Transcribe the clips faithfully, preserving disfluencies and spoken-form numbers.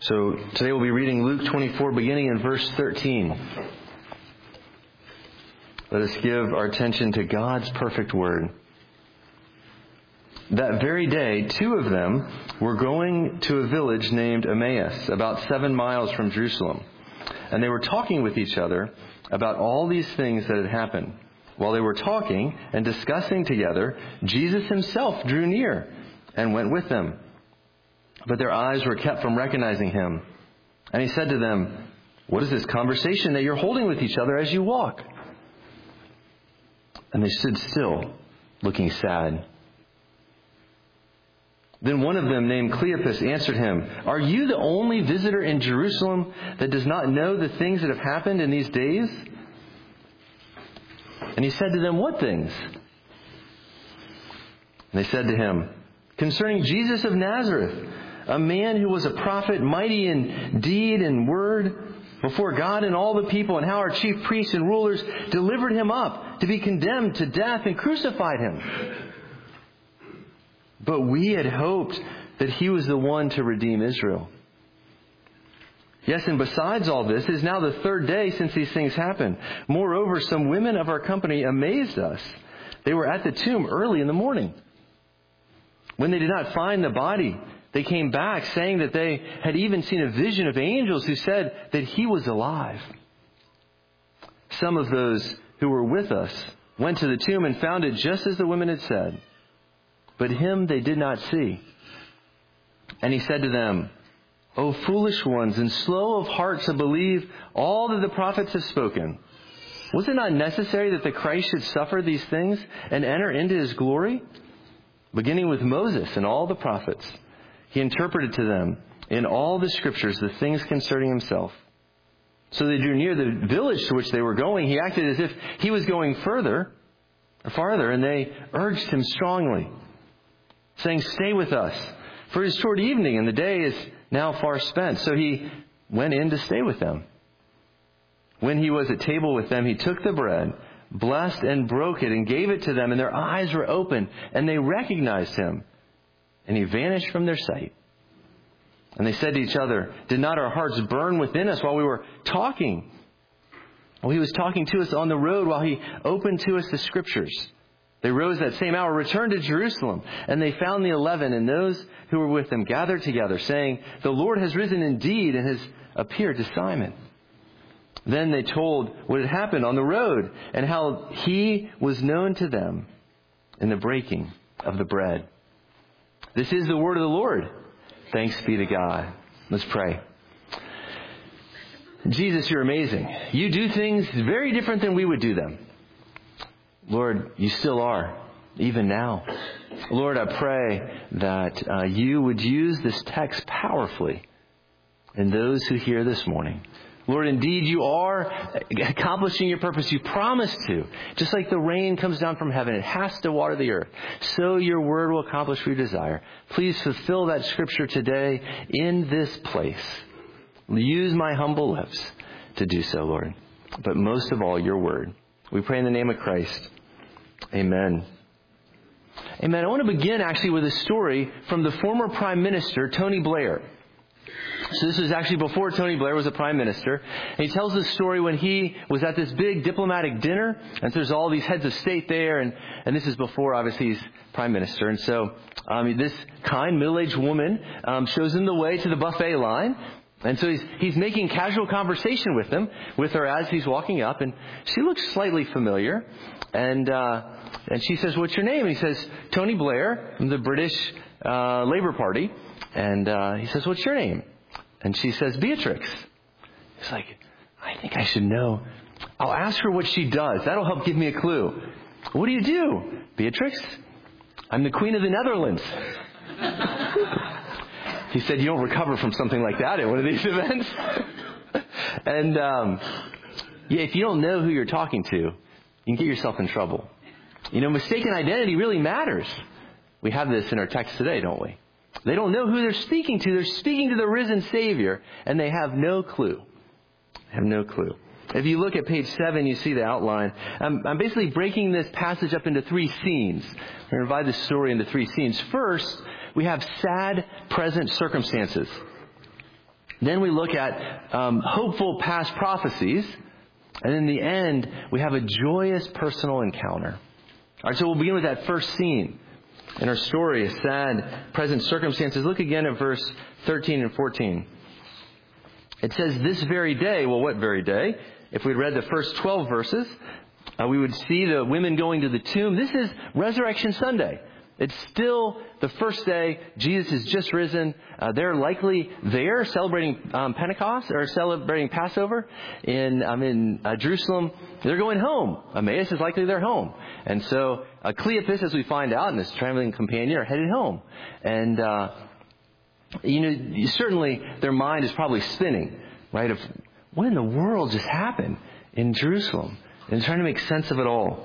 So today we'll be reading Luke twenty-four, beginning in verse thirteen. Let us give our attention to God's perfect word. That very day, two of them were going to a village named Emmaus, about seven miles from Jerusalem. And they were talking with each other about all these things that had happened. While they were talking and discussing together, Jesus himself drew near and went with them. But their eyes were kept from recognizing him. And he said to them, "What is this conversation that you're holding with each other as you walk?" And they stood still, looking sad. Then one of them, named Cleopas, answered him, "Are you the only visitor in Jerusalem that does not know the things that have happened in these days?" And he said to them, "What things?" And they said to him, "Concerning Jesus of Nazareth, a man who was a prophet, mighty in deed and word before God and all the people, and how our chief priests and rulers delivered him up to be condemned to death and crucified him. But we had hoped that he was the one to redeem Israel. Yes, and besides all this, it is now the third day since these things happened. Moreover, some women of our company amazed us. They were at the tomb early in the morning. When they did not find the body, they came back saying that they had even seen a vision of angels who said that he was alive. Some of those who were with us went to the tomb and found it just as the women had said. But him they did not see." And he said to them, "O foolish ones, and slow of heart to believe all that the prophets have spoken. Was it not necessary that the Christ should suffer these things and enter into his glory? Beginning with Moses and all the prophets, he interpreted to them in all the scriptures the things concerning himself. So they drew near the village to which they were going. He acted as if he was going further or farther, and they urged him strongly, saying, 'Stay with us, for it is toward evening, and the day is now far spent.' So he went in to stay with them. When he was at table with them, he took the bread, blessed and broke it, and gave it to them, and their eyes were opened, and they recognized him. And he vanished from their sight. And they said to each other, 'Did not our hearts burn within us while we were talking? While he was talking to us on the road, while he opened to us the scriptures?' They rose that same hour, returned to Jerusalem, and they found the eleven and those who were with them gathered together, saying, 'The Lord has risen indeed and has appeared to Simon.' Then they told what had happened on the road and how he was known to them in the breaking of the bread." This is the word of the Lord. Thanks be to God. Let's pray. Jesus, you're amazing. You do things very different than we would do them. Lord, you still are, even now. Lord, I pray that uh, you would use this text powerfully in those who hear this morning. Lord, indeed, you are accomplishing your purpose. You promised to. Just like the rain comes down from heaven, it has to water the earth. So your word will accomplish what you desire. Please fulfill that scripture today in this place. Use my humble lips to do so, Lord. But most of all, your word. We pray in the name of Christ. Amen. Amen. I want to begin actually with a story from the former Prime Minister, Tony Blair. So this was actually before Tony Blair was a prime minister. And he tells this story when he was at this big diplomatic dinner. And so there's all these heads of state there. And, and this is before, obviously, he's prime minister. And so um, this kind, middle-aged woman um, shows him the way to the buffet line. And so he's, he's making casual conversation with him, with her as he's walking up. And she looks slightly familiar. And uh, and she says, "What's your name?" And he says, "Tony Blair, from the British uh, Labour Party." And uh, he says, "What's your name?" And she says, "Beatrix." He's like, "I think I should know. I'll ask her what she does. That'll help give me a clue." "What do you do?" "Beatrix, I'm the Queen of the Netherlands." He said, "You don't recover from something like that at one of these events." And um, yeah, if you don't know who you're talking to, you can get yourself in trouble. You know, mistaken identity really matters. We have this in our text today, don't we? They don't know who they're speaking to. They're speaking to the risen Savior, and they have no clue. Have no clue. If you look at page seven, you see the outline. I'm, I'm basically breaking this passage up into three scenes. I'm going to divide this story into three scenes. First, we have sad present circumstances. Then we look at um, hopeful past prophecies. And in the end, we have a joyous personal encounter. All right, so we'll begin with that first scene in our story, sad present circumstances. Look again at verse thirteen and fourteen. It says, this very day, well, what very day? If we'd read the first twelve verses, uh, we would see the women going to the tomb. This is Resurrection Sunday. It's still the first day. Jesus has just risen. Uh, they're likely there celebrating um, Pentecost or celebrating Passover in um, in uh, Jerusalem. They're going home. Emmaus is likely their home. And so uh, Cleopas, as we find out, and his traveling companion are headed home. And, uh, you know, certainly their mind is probably spinning, right, of what in the world just happened in Jerusalem? And trying to make sense of it all.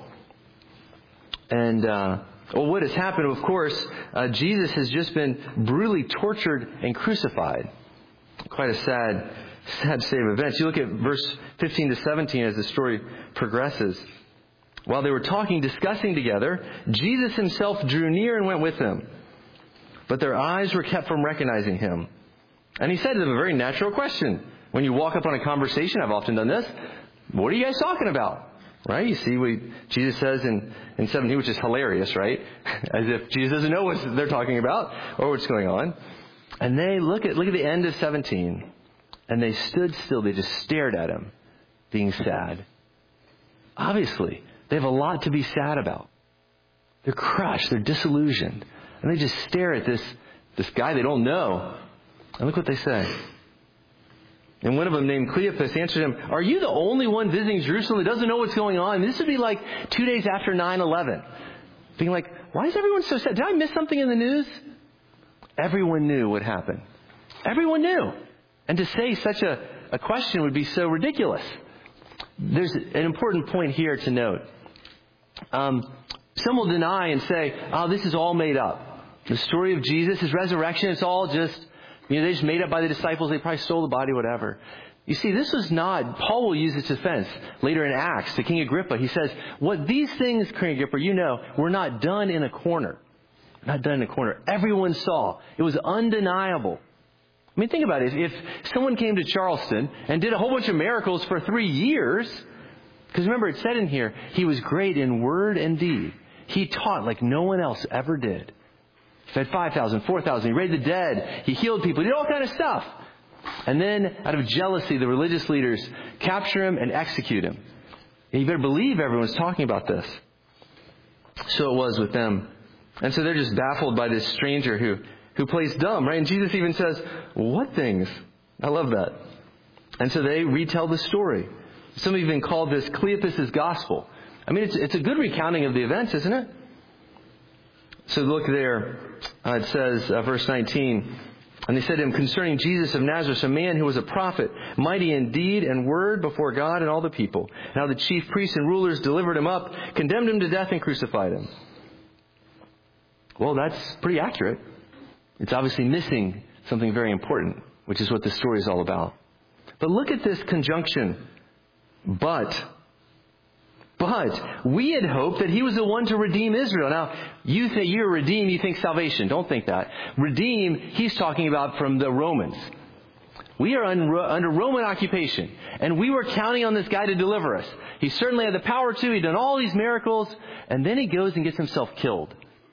And, uh, Well, what has happened, of course, uh, Jesus has just been brutally tortured and crucified. Quite a sad, sad state of events. You look at verse fifteen to seventeen as the story progresses. While they were talking, discussing together, Jesus himself drew near and went with them. But their eyes were kept from recognizing him. And he said to them a very natural question. When you walk up on a conversation, I've often done this, what are you guys talking about? Right? You see what Jesus says in, in seventeen, which is hilarious, right? As if Jesus doesn't know what they're talking about or what's going on. And they look at look at the end of seventeen, and they stood still. They just stared at him, being sad. Obviously, they have a lot to be sad about. They're crushed. They're disillusioned. And they just stare at this, this guy they don't know. And look what they say. And one of them, named Cleopas, answered him, are you the only one visiting Jerusalem that doesn't know what's going on? This would be like two days after nine eleven. Being like, why is everyone so sad? Did I miss something in the news? Everyone knew what happened. Everyone knew. And to say such a, a question would be so ridiculous. There's an important point here to note. Um, some will deny and say, oh, this is all made up. The story of Jesus, his resurrection, it's all just... You know, they just made up by the disciples. They probably stole the body, whatever. You see, this was not, Paul will use this defense later in Acts to King Agrippa. He says, what these things, King Agrippa, you know, were not done in a corner. Not done in a corner. Everyone saw. It was undeniable. I mean, think about it. If someone came to Charleston and did a whole bunch of miracles for three years, because remember it said in here, he was great in word and deed. He taught like no one else ever did. Fed five thousand, four thousand. He raised the dead. He healed people. He did all kind of stuff. And then, out of jealousy, the religious leaders capture him and execute him. And you better believe everyone's talking about this. So it was with them. And so they're just baffled by this stranger who, who plays dumb, right? And Jesus even says, what things? I love that. And so they retell the story. Some have even called this Cleopas' gospel. I mean, it's, it's a good recounting of the events, isn't it? So look there. Uh, it says, uh, verse nineteen, and they said to him, concerning Jesus of Nazareth, a man who was a prophet, mighty in deed and word before God and all the people. Now the chief priests and rulers delivered him up, condemned him to death, and crucified him. Well, that's pretty accurate. It's obviously missing something very important, which is what this story is all about. But look at this conjunction. But... But we had hoped that he was the one to redeem Israel. Now, you think you're redeem, you think salvation. Don't think that. Redeem, he's talking about from the Romans. We are under Roman occupation, and we were counting on this guy to deliver us. He certainly had the power to. He'd done all these miracles, and then he goes and gets himself killed.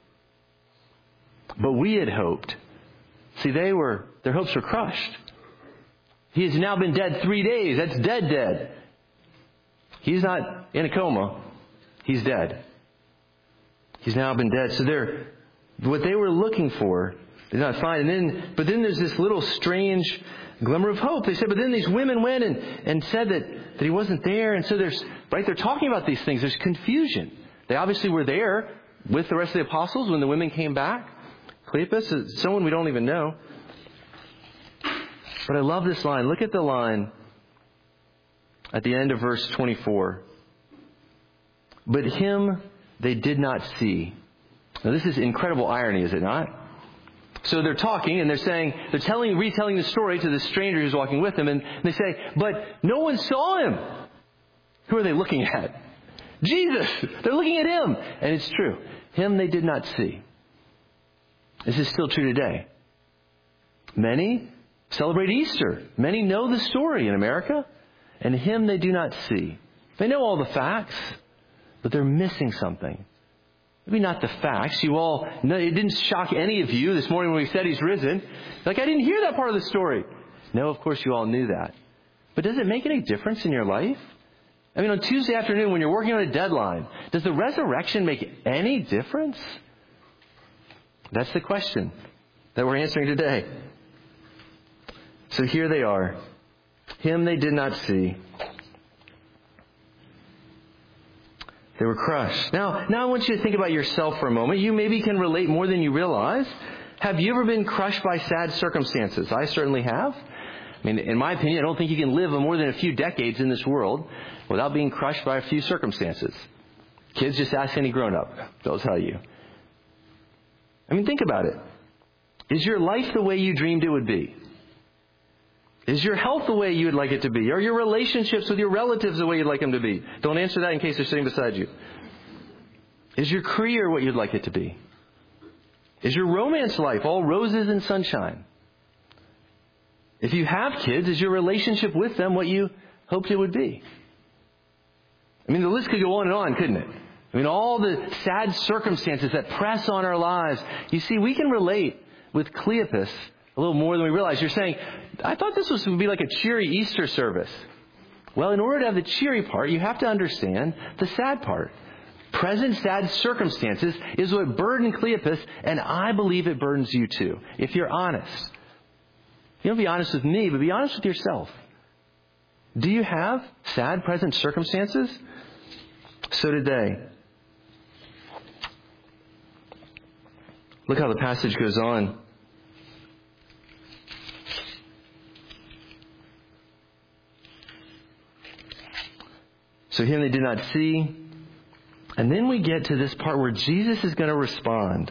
But we had hoped. See, they were, their hopes were crushed. He has now been dead three days. That's dead, dead. He's not in a coma. He's dead. He's now been dead. So they're, what they were looking for is not fine. And then, but then there's this little strange glimmer of hope. They said, but then these women went and, and said that, that he wasn't there. And so there's, right, they're talking about these things. There's confusion. They obviously were there with the rest of the apostles when the women came back. Cleopas is someone we don't even know. But I love this line. Look at the line at the end of verse twenty-four. But him they did not see. Now this is incredible irony, is it not? So they're talking and they're saying, they're telling, retelling the story to the stranger who's walking with them, and they say, but no one saw him. Who are they looking at? Jesus! They're looking at him. And it's true. Him they did not see. This is still true today. Many celebrate Easter. Many know the story in America, and him they do not see. They know all the facts, but they're missing something. Maybe not the facts. You all know, it didn't shock any of you this morning when we said he's risen. Like, I didn't hear that part of the story. No, of course you all knew that. But does it make any difference in your life? I mean, on Tuesday afternoon when you're working on a deadline, does the resurrection make any difference? That's the question that we're answering today. So here they are. Him they did not see. They were crushed. Now, now I want you to think about yourself for a moment. You maybe can relate more than you realize. Have you ever been crushed by sad circumstances? I certainly have. I mean, in my opinion, I don't think you can live more than a few decades in this world without being crushed by a few circumstances. Kids, just ask any grown-up. They'll tell you. I mean, think about it. Is your life the way you dreamed it would be? Is your health the way you would like it to be? Are your relationships with your relatives the way you'd like them to be? Don't answer that in case they're sitting beside you. Is your career what you'd like it to be? Is your romance life all roses and sunshine? If you have kids, is your relationship with them what you hoped it would be? I mean, the list could go on and on, couldn't it? I mean, all the sad circumstances that press on our lives. You see, we can relate with Cleopas a little more than we realize. You're saying, I thought this was to be like a cheery Easter service. Well, in order to have the cheery part, you have to understand the sad part. Present sad circumstances is what burdened Cleopas, and I believe it burdens you too, if you're honest. You don't be honest with me, but be honest with yourself. Do you have sad present circumstances? So did they. Look how the passage goes on. So him they did not see. And then we get to this part where Jesus is going to respond.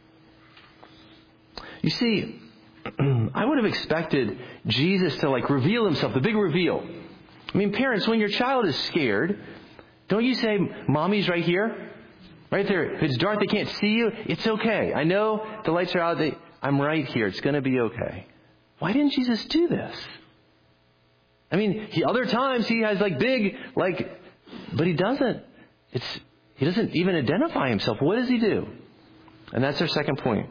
You see, I would have expected Jesus to like reveal himself, the big reveal. I mean, parents, when your child is scared, don't you say, Mommy's right here? Right there. If it's dark, they can't see you. It's okay. I know the lights are out. They, I'm right here. It's going to be okay. Why didn't Jesus do this? I mean, he, other times he has like big, like, but he doesn't. It's he doesn't even identify himself. What does he do? And that's our second point.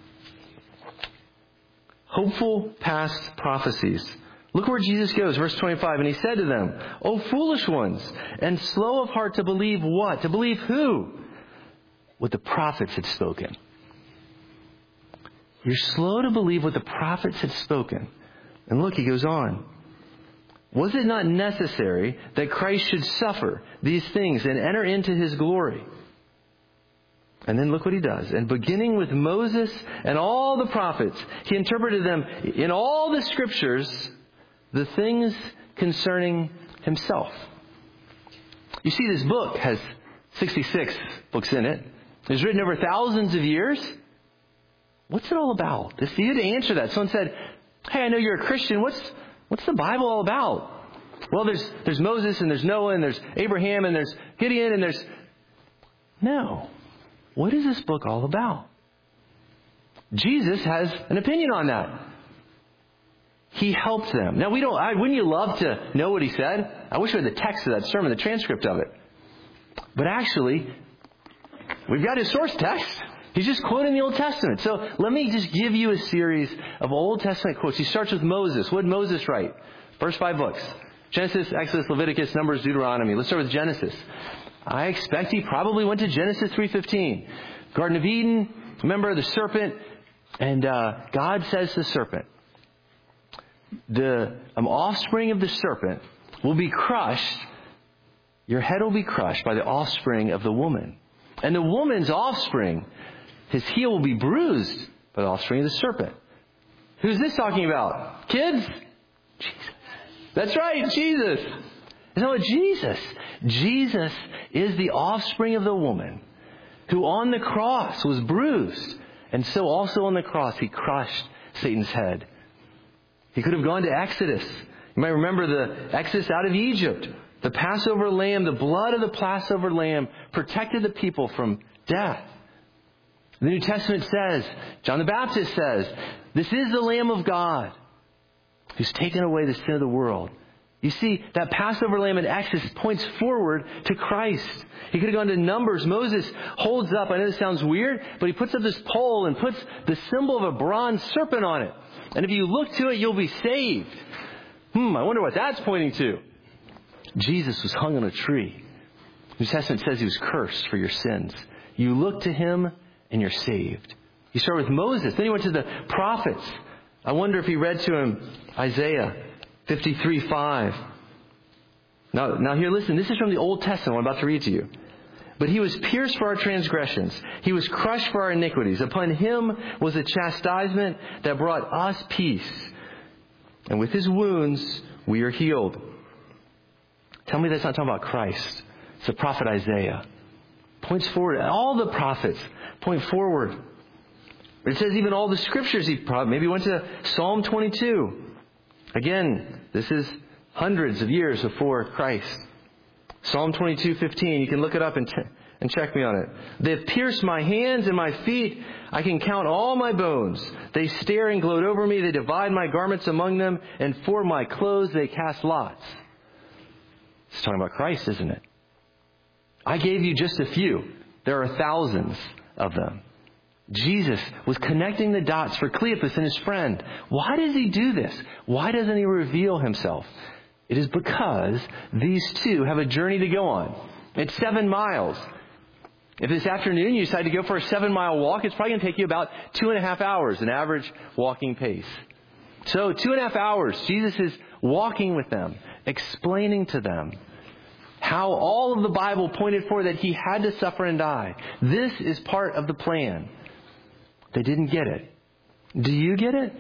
Hopeful past prophecies. Look where Jesus goes, verse twenty-five. And he said to them, O foolish ones, and slow of heart to believe what? To believe who? What the prophets had spoken. You're slow to believe what the prophets had spoken. And look, he goes on. Was it not necessary that Christ should suffer these things and enter into his glory? And then look what he does. And beginning with Moses and all the prophets, he interpreted them in all the scriptures, the things concerning himself. You see, this book has sixty-six books in it. It was written over thousands of years. What's it all about? It's easy to answer that. Someone said, hey, I know you're a Christian. What's what's the Bible all about? Well, there's there's Moses and there's Noah and there's Abraham and there's Gideon and there's... No. What is this book all about? Jesus has an opinion on that. He helped them. Now, we don't. I, wouldn't you love to know what he said? I wish we had the text of that sermon, the transcript of it. But actually, we've got his source text. He's just quoting the Old Testament. So let me just give you a series of Old Testament quotes. He starts with Moses. What did Moses write? First five books. Genesis, Exodus, Leviticus, Numbers, Deuteronomy. Let's start with Genesis. I expect he probably went to Genesis three fifteen. Garden of Eden, remember the serpent, and uh, God says to the serpent, the um, offspring of the serpent will be crushed, your head will be crushed by the offspring of the woman. And the woman's offspring, his heel will be bruised by the offspring of the serpent. Who's this talking about? Kids? Jesus. That's right, Jesus. It's not Jesus. Jesus is the offspring of the woman who on the cross was bruised. And so also on the cross he crushed Satan's head. He could have gone to Exodus. You might remember the Exodus out of Egypt. The Passover lamb, the blood of the Passover lamb protected the people from death. The New Testament says, John the Baptist says, this is the Lamb of God who's taken away the sin of the world. You see, that Passover lamb in Exodus points forward to Christ. He could have gone to Numbers. Moses holds up, I know this sounds weird, but he puts up this pole and puts the symbol of a bronze serpent on it. And if you look to it, you'll be saved. Hmm, I wonder what that's pointing to. Jesus was hung on a tree. New Testament says he was cursed for your sins. You look to him and you're saved. You start with Moses. Then he went to the prophets. I wonder if he read to him Isaiah fifty-three five. Now, now here, listen. This is from the Old Testament I'm about to read to you. But he was pierced for our transgressions. He was crushed for our iniquities. Upon him was a chastisement that brought us peace. And with his wounds, we are healed. Tell me that's not talking about Christ. It's the prophet Isaiah. Points forward. All the prophets point forward. It says even all the scriptures. He probably maybe went to Psalm twenty-two. Again, this is hundreds of years before Christ. Psalm twenty-two fifteen. You can look it up and, t- and check me on it. They have pierced my hands and my feet. I can count all my bones. They stare and gloat over me. They divide my garments among them. And for my clothes they cast lots. It's talking about Christ, isn't it? I gave you just a few. There are thousands of them. Jesus was connecting the dots for Cleopas and his friend. Why does he do this? Why doesn't he reveal himself? It is because these two have a journey to go on. It's seven miles. If this afternoon you decide to go for a seven-mile walk, it's probably going to take you about two and a half hours, an average walking pace. So two and a half hours, Jesus is walking with them, explaining to them how all of the Bible pointed forward that he had to suffer and die. This is part of the plan. They didn't get it. Do you get it?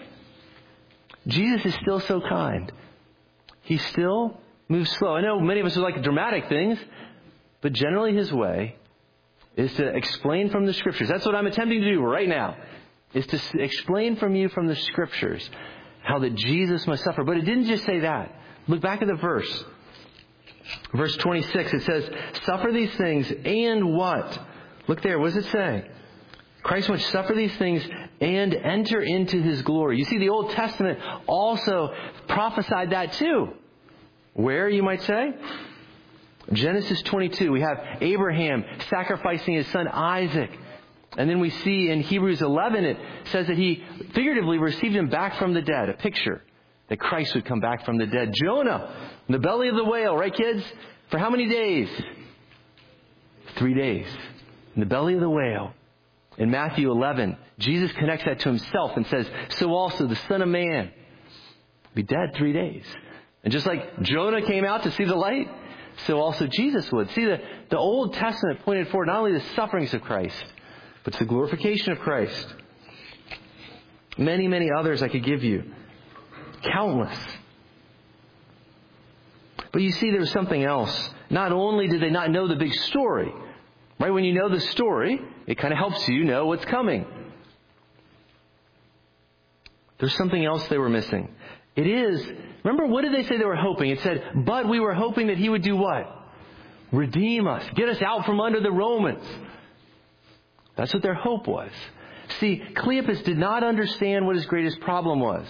Jesus is still so kind. He still moves slow. I know many of us would like dramatic things, but generally his way is to explain from the Scriptures. That's what I'm attempting to do right now, is to explain from you from the Scriptures how that Jesus must suffer. But it didn't just say that. Look back at the verse. Verse twenty-six, it says, suffer these things and what? Look there, what does it say? Christ must suffer these things and enter into his glory. You see, the Old Testament also prophesied that too. Where, you might say? Genesis twenty-two, we have Abraham sacrificing his son Isaac. And then we see in Hebrews eleven, it says that he figuratively received him back from the dead. A picture that Christ would come back from the dead. Jonah, in the belly of the whale, right kids? For how many days? Three days. In the belly of the whale. In Matthew eleven, Jesus connects that to himself and says, so also the Son of Man will be dead three days. And just like Jonah came out to see the light, so also Jesus would. See, the, the Old Testament pointed forward not only the sufferings of Christ, but to the glorification of Christ. Many, many others I could give you. Countless. But you see, there's something else. Not only did they not know the big story, right? When you know the story, it kind of helps you know what's coming. There's something else they were missing. It is, remember, what did they say they were hoping? It said, but we were hoping that he would do what? Redeem us. Get us out from under the Romans. That's what their hope was. See, Cleopas did not understand what his greatest problem was.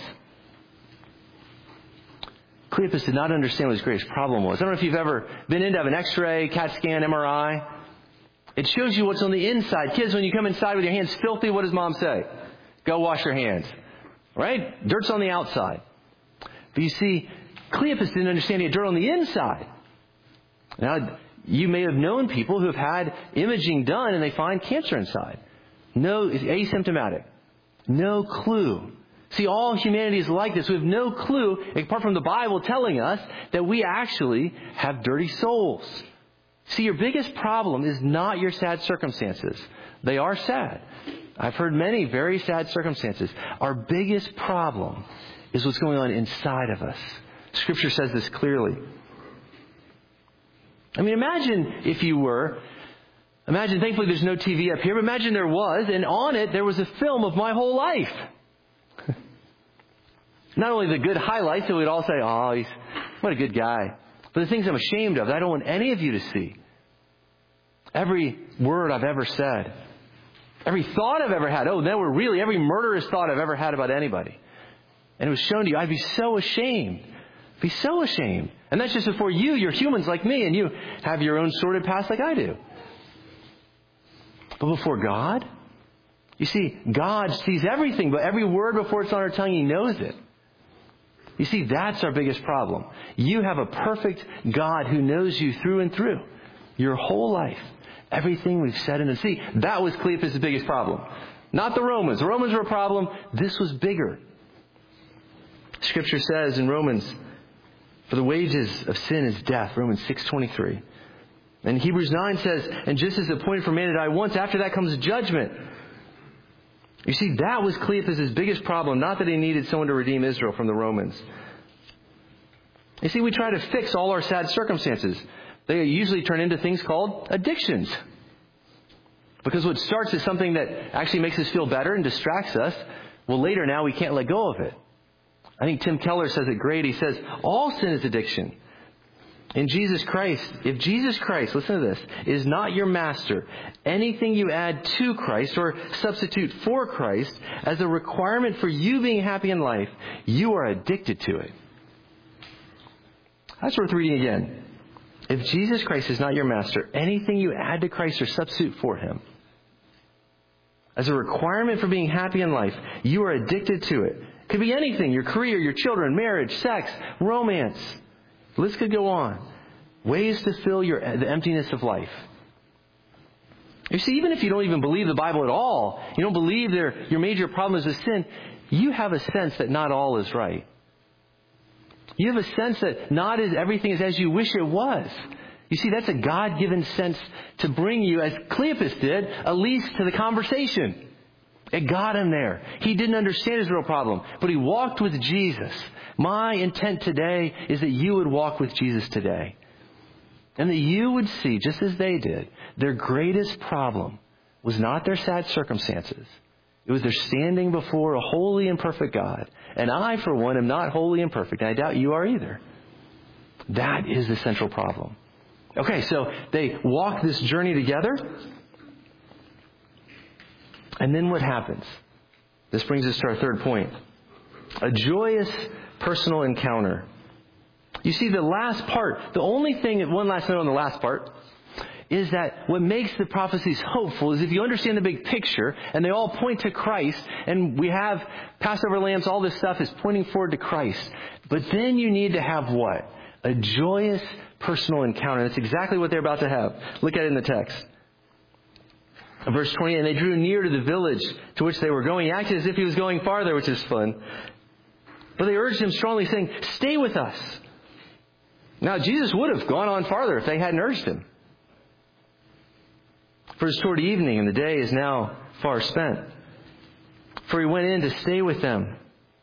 Cleopas did not understand what his greatest problem was. I don't know if you've ever been in to have an x-ray, CAT scan, M R I. It shows you what's on the inside. Kids, when you come inside with your hands filthy, what does mom say? Go wash your hands. Right? Dirt's on the outside. But you see, Cleopas didn't understand he had dirt on the inside. Now, you may have known people who have had imaging done and they find cancer inside. No, it's asymptomatic. No clue. See, all humanity is like this. We have no clue, apart from the Bible telling us that we actually have dirty souls. See, your biggest problem is not your sad circumstances. They are sad. I've heard many very sad circumstances. Our biggest problem is what's going on inside of us. Scripture says this clearly. I mean, imagine if you were, imagine, thankfully there's no T V up here, but imagine there was, and on it there was a film of my whole life. Not only the good highlights that we'd all say, oh, he's, what a good guy. But the things I'm ashamed of that I don't want any of you to see. Every word I've ever said. Every thought I've ever had. Oh, that were really every murderous thought I've ever had about anybody. and it was shown to you, I'd be so ashamed. Be so ashamed. And that's just before you, you're humans like me, and you have your own sordid past like I do. But before God, you see, God sees everything, but every word before it's on our tongue, He knows it. You see, that's our biggest problem. You have a perfect God who knows you through and through. Your whole life. Everything we've said and done. See, that was Cleopas' biggest problem. Not the Romans. The Romans were a problem. This was bigger. Scripture says in Romans, for the wages of sin is death, Romans six twenty-three. And Hebrews nine says, and just as appointed for man to die once, after that comes judgment. You see, that was Cleopas' biggest problem, not that he needed someone to redeem Israel from the Romans. You see, we try to fix all our sad circumstances. They usually turn into things called addictions. Because what starts as something that actually makes us feel better and distracts us, well, later now we can't let go of it. I think Tim Keller says it great. He says, all sin is addiction. In Jesus Christ, if Jesus Christ, listen to this, is not your master, anything you add to Christ or substitute for Christ as a requirement for you being happy in life, you are addicted to it. That's worth reading again. If Jesus Christ is not your master, anything you add to Christ or substitute for Him as a requirement for being happy in life, you are addicted to it. It could be anything, your career, your children, marriage, sex, romance. The list could go on. Ways to fill your the emptiness of life. You see, even if you don't even believe the Bible at all, you don't believe there, your major problem is with sin, you have a sense that not all is right. You have a sense that not as everything is as you wish it was. You see, that's a God-given sense to bring you, as Cleopas did, at least to the conversation. It got him there. He didn't understand his real problem, but he walked with Jesus. My intent today is that you would walk with Jesus today. And that you would see, just as they did, their greatest problem was not their sad circumstances. It was their standing before a holy and perfect God. And I, for one, am not holy and perfect. And I doubt you are either. That is the central problem. Okay, so they walk this journey together. And then what happens? This brings us to our third point. A joyous personal encounter. You see, the last part, the only thing, one last note on the last part, is that what makes the prophecies hopeful is if you understand the big picture, and they all point to Christ, and we have Passover lambs, all this stuff is pointing forward to Christ. But then you need to have what? A joyous personal encounter. That's exactly what they're about to have. Look at it in the text. Verse twenty, and they drew near to the village to which they were going. He acted as if he was going farther, which is fun. But they urged him strongly, saying, stay with us. Now, Jesus would have gone on farther if they hadn't urged him. For it's toward evening, and the day is now far spent. For he went in to stay with them.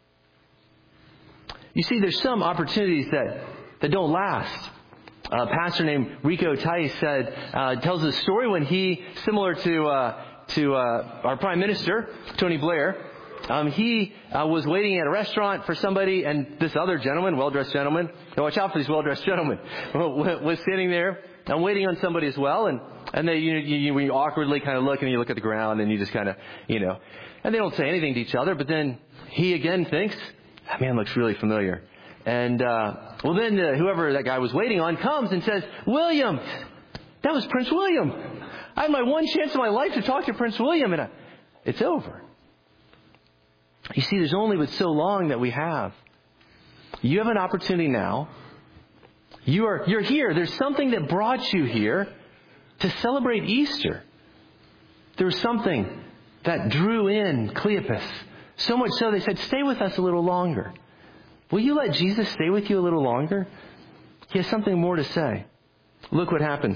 You see, there's some opportunities that, that don't last. A pastor named Rico Tice said, uh, tells a story when he, similar to uh, to uh, our Prime Minister, Tony Blair, um, he uh, was waiting at a restaurant for somebody, and this other gentleman, well-dressed gentleman, and watch out for these well-dressed gentlemen, was standing there and waiting on somebody as well, and and they you, you, you awkwardly kind of look, and you look at the ground, and you just kind of, you know, and they don't say anything to each other, but then he again thinks, that man looks really familiar. And, uh, well then uh, whoever that guy was waiting on comes and says, William, that was Prince William. I had my one chance in my life to talk to Prince William, and I, it's over. You see, there's only but so long that we have. You have an opportunity now. You are, you're here. There's something that brought you here to celebrate Easter. There was something that drew in Cleopas. So much so they said, stay with us a little longer. Will you let Jesus stay with you a little longer? He has something more to say. Look what happens.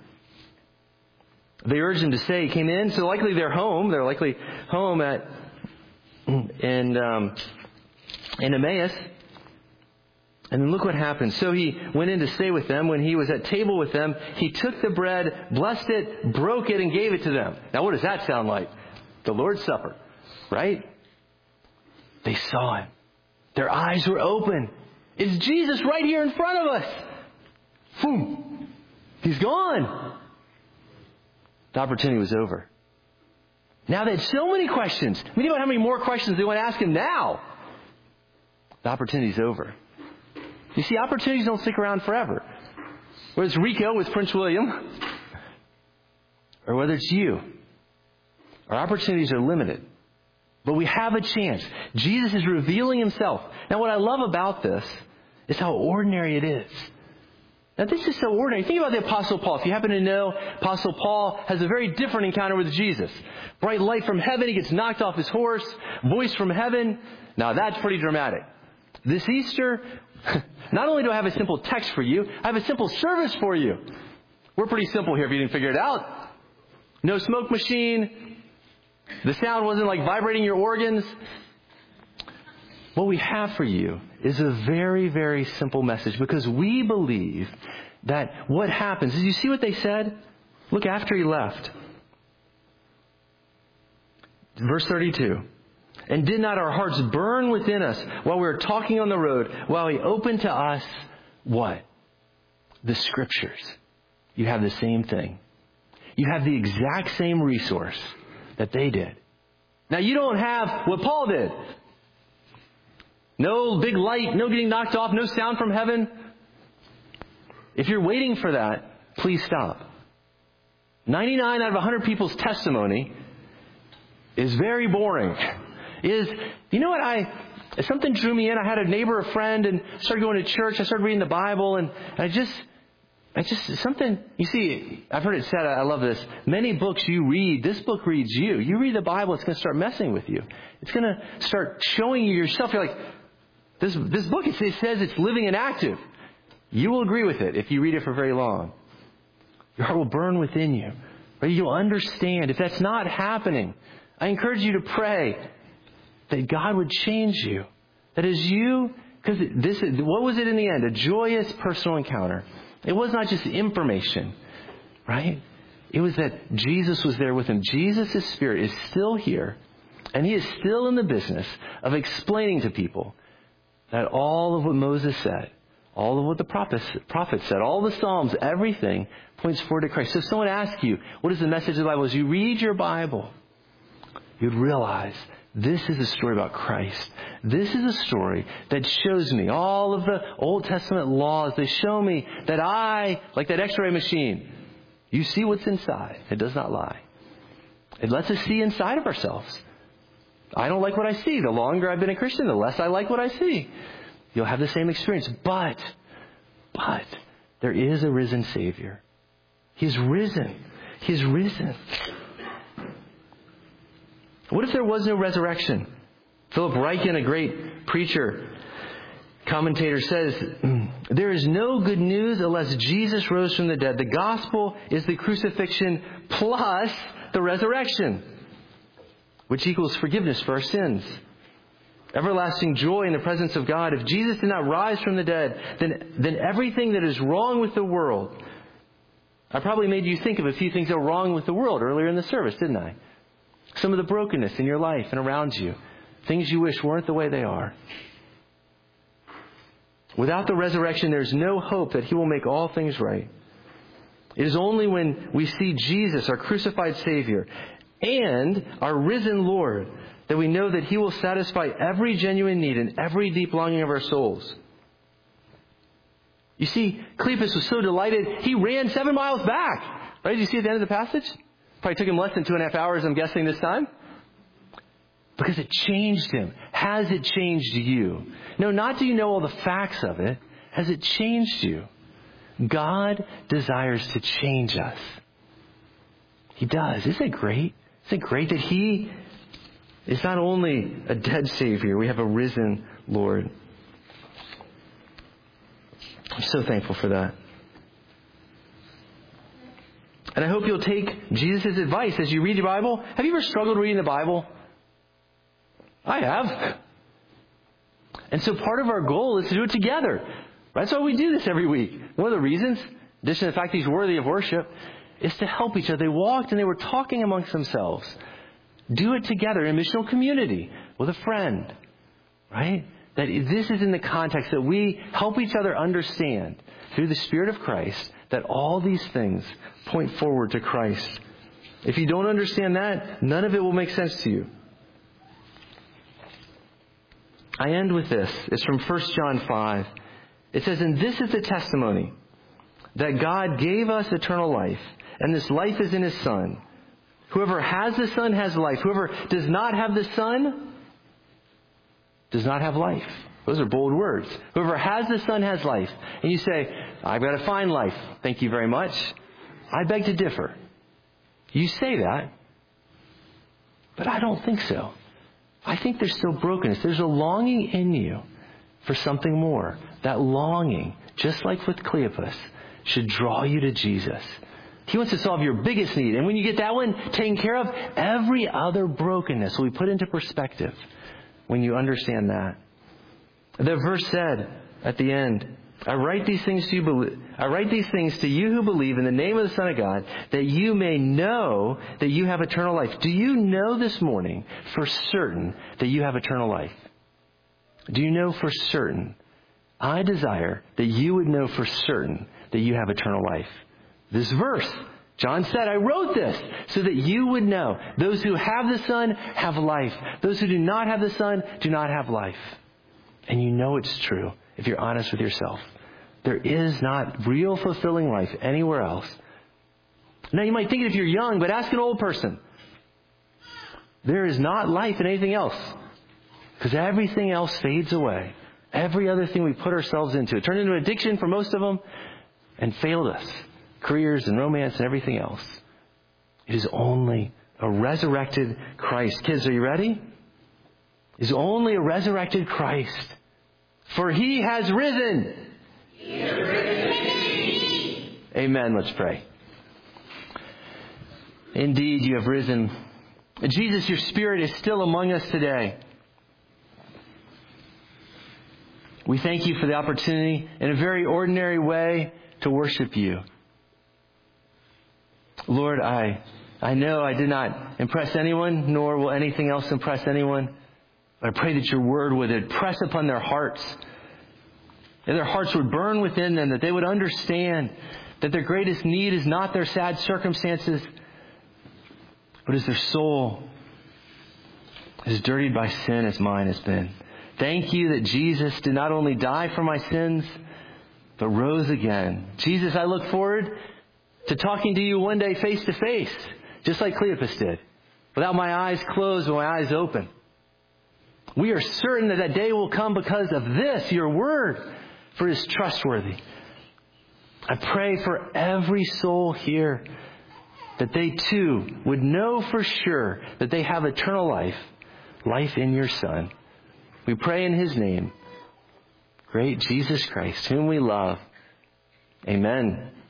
They urged him to stay. He came in. So likely they're home. They're likely home at in, um, in Emmaus. And then look what happened. So he went in to stay with them. When he was at table with them, he took the bread, blessed it, broke it, and gave it to them. Now what does that sound like? The Lord's Supper, right? They saw him. Their eyes were open. It's Jesus right here in front of us. Boom. He's gone. The opportunity was over. Now they had so many questions. Think about how many more questions they want to ask him now. the opportunity's over. You see, opportunities don't stick around forever. Whether it's Rico with Prince William, or whether it's you, our opportunities are limited. But we have a chance. Jesus is revealing himself. Now, what I love about this is how ordinary it is. Now, this is so ordinary. Think about the Apostle Paul. If you happen to know, Apostle Paul has a very different encounter with Jesus. Bright light from heaven. He gets knocked off his horse. Voice from heaven. Now, that's pretty dramatic. This Easter, not only do I have a simple text for you, I have a simple service for you. We're pretty simple here if you didn't figure it out. No smoke machine. The sound wasn't like vibrating your organs. What we have for you is a very, very simple message, because we believe that what happens, did you see what they said? Look, after he left. Verse thirty-two. And did not our hearts burn within us while we were talking on the road, while he opened to us what? The Scriptures. You have the same thing. You have the exact same resource that they did. Now, you don't have what Paul did. No big light, no getting knocked off, no sound from heaven. If you're waiting for that, please stop. ninety-nine out of one hundred people's testimony is very boring. Is, you know what, I, something drew me in. I had a neighbor, a friend, and started going to church. I started reading the Bible, and I just, I just, something, you see, I've heard it said, I love this. Many books you read, this book reads you. You read the Bible, it's going to start messing with you. It's going to start showing you yourself. You're like, this, this book, it says it's living and active. You will agree with it if you read it for very long. Your heart will burn within you. Right? You'll understand. If that's not happening, I encourage you to pray that God would change you. That as you, because this, what was it in the end? A joyous personal encounter. It was not just information, right? It was that Jesus was there with him. Jesus' Spirit is still here, and he is still in the business of explaining to people that all of what Moses said, all of what the prophets, prophets said, all the Psalms, everything points forward to Christ. So if someone asks you, what is the message of the Bible? As you read your Bible, you'd realize this is a story about Christ. This is a story that shows me all of the Old Testament laws. They show me that I, like that X-ray machine, you see what's inside. It does not lie. It lets us see inside of ourselves. I don't like what I see. The longer I've been a Christian, the less I like what I see. You'll have the same experience. But, but, there is a risen Savior. He's risen. He's risen. What if there was no resurrection? Philip Ryken, a great preacher, commentator, says, there is no good news unless Jesus rose from the dead. The gospel is the crucifixion plus the resurrection, which equals forgiveness for our sins. Everlasting joy in the presence of God. If Jesus did not rise from the dead, then, then everything that is wrong with the world. I probably made you think of a few things that were wrong with the world earlier in the service, didn't I? Some of the brokenness in your life and around you. Things you wish weren't the way they are. Without the resurrection, there's no hope that he will make all things right. It is only when we see Jesus, our crucified Savior, and our risen Lord, that we know that he will satisfy every genuine need and every deep longing of our souls. You see, Cleopas was so delighted, he ran seven miles back. Right? Did you see at the end of the passage? Probably took him less than two and a half hours, I'm guessing, this time. Because it changed him. Has it changed you? No, not do you know all the facts of it. Has it changed you? God desires to change us. He does. Isn't it great? Isn't it great that he is not only a dead Savior, we have a risen Lord. I'm so thankful for that. And I hope you'll take Jesus' advice as you read your Bible. Have you ever struggled reading the Bible? I have. And so part of our goal is to do it together. That's why we do this every week. One of the reasons, in addition to the fact that he's worthy of worship, is to help each other. They walked and they were talking amongst themselves. Do it together in a missional community with a friend. Right? That this is in the context that we help each other understand through the Spirit of Christ that all these things point forward to Christ. If you don't understand that, none of it will make sense to you. I end with this. It's from First John five. It says, and this is the testimony, that God gave us eternal life, and this life is in His Son. Whoever has the Son has life. Whoever does not have the Son does not have life. Those are bold words. Whoever has the Son has life. And you say, I've got to find life. Thank you very much. I beg to differ. You say that, but I don't think so. I think there's still brokenness. There's a longing in you for something more. That longing, just like with Cleopas, should draw you to Jesus. He wants to solve your biggest need. And when you get that one taken care of, every other brokenness will be put into perspective when you understand that. The verse said at the end, I write these things to you, believe, I write these things to you who believe in the name of the Son of God, that you may know that you have eternal life. Do you know this morning for certain that you have eternal life? Do you know for certain? I desire that you would know for certain that you have eternal life. This verse, John said, I wrote this so that you would know. Those who have the Son have life. Those who do not have the Son do not have life. And you know it's true if you're honest with yourself. There is not real fulfilling life anywhere else. Now you might think it if you're young, but ask an old person. There is not life in anything else. Because everything else fades away. Every other thing we put ourselves into. It turned into addiction for most of them and failed us. Careers and romance and everything else. It is only a resurrected Christ. Kids, are you ready? It is only a resurrected Christ. For He has risen. He has risen. Amen. Let's pray. Indeed, you have risen. Jesus, your Spirit is still among us today. We thank you for the opportunity in a very ordinary way to worship you. Lord, I I know I did not impress anyone, nor will anything else impress anyone. But I pray that your word would impress upon their hearts. That their hearts would burn within them. That they would understand that their greatest need is not their sad circumstances, but is their soul as dirtied by sin as mine has been. Thank you that Jesus did not only die for my sins, but rose again. Jesus, I look forward to talking to you one day face to face, just like Cleopas did, without my eyes closed and my eyes open. We are certain that that day will come because of this, your word, for it is trustworthy. I pray for every soul here that they too would know for sure that they have eternal life, life in your Son. We pray in His name, great Jesus Christ, whom we love. Amen.